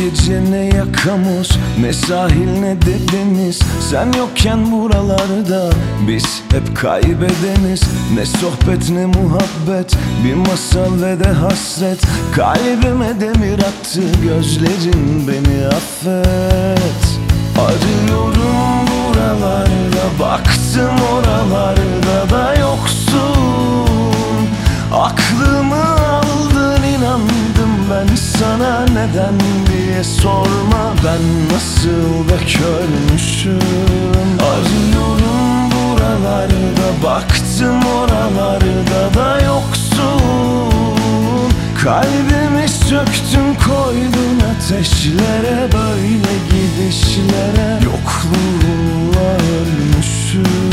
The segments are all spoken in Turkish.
gece ne yakamoz, ne sahil ne de deniz. Sen yokken buralarda biz hep kaybedeniz. Ne sohbet ne muhabbet, bir masal ve de hasret. Kalbime demir attı gözlerin, beni affet. Arıyorum buralarda, baktım oralarda da yoksun. Aklımı aldın, inandım ben sana, neden diye sorma. Ben nasıl da körmüşüm. Arıyorum buralarda, baktım oralarda da yoksun. Kalbimi söktün koydun ateşlere, böyle gidişlere yokluğunla ölmüşüm.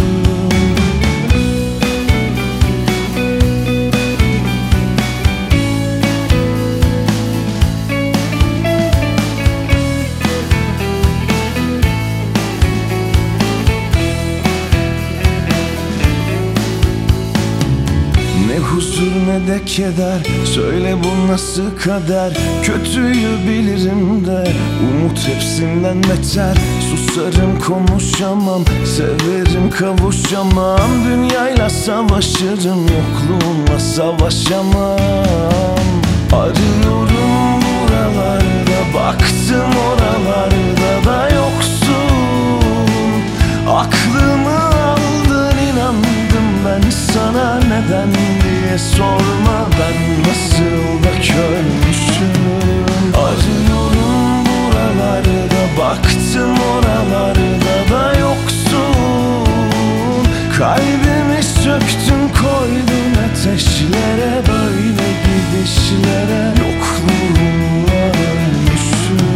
Ne huzur ne de keder, söyle bu nasıl kader. Kötüyü bilirim de umut hepsinden beter. Susarım konuşamam, severim kavuşamam. Dünyayla savaşırım, yokluğunla savaşamam. Arıyorum buralarda, baktım oralarda da yoksun. Aklımı aldın, inandım ben sana, neden diye sorma. Ben nasıl da körmüşüm. Arıyorum buralarda, baktım oralarda da yoksun. Kalbimi söktün koydun ateşlere, böyle gidişlere yokluğunla ölmüşüm.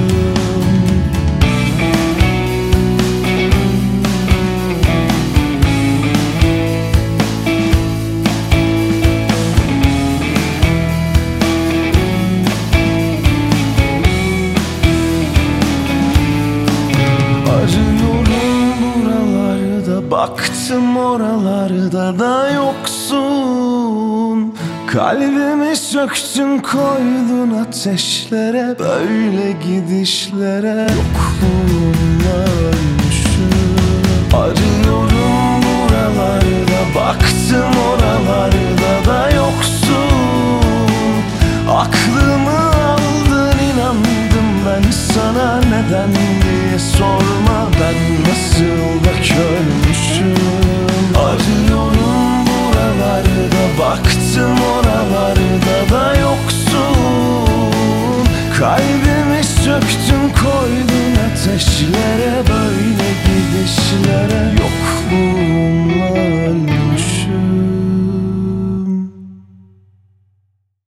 Arıyorum buralarda, baktım oralarda da yoksun. Kalbimi söktün koydun ateşlere, böyle gidişlere yokluğunla ölmüşüm. Arıyorum buralarda, baktım oralarda da yoksun. Aklımı aldın, inandım ben sana, neden diye sorma. Ben nasıl da körmüşüm. Arıyorum buralarda, baktım oralarda da yoksun. Kalbimi söktün koydun ateşlere, böyle gidişlere yokluğunla ölmüşüm.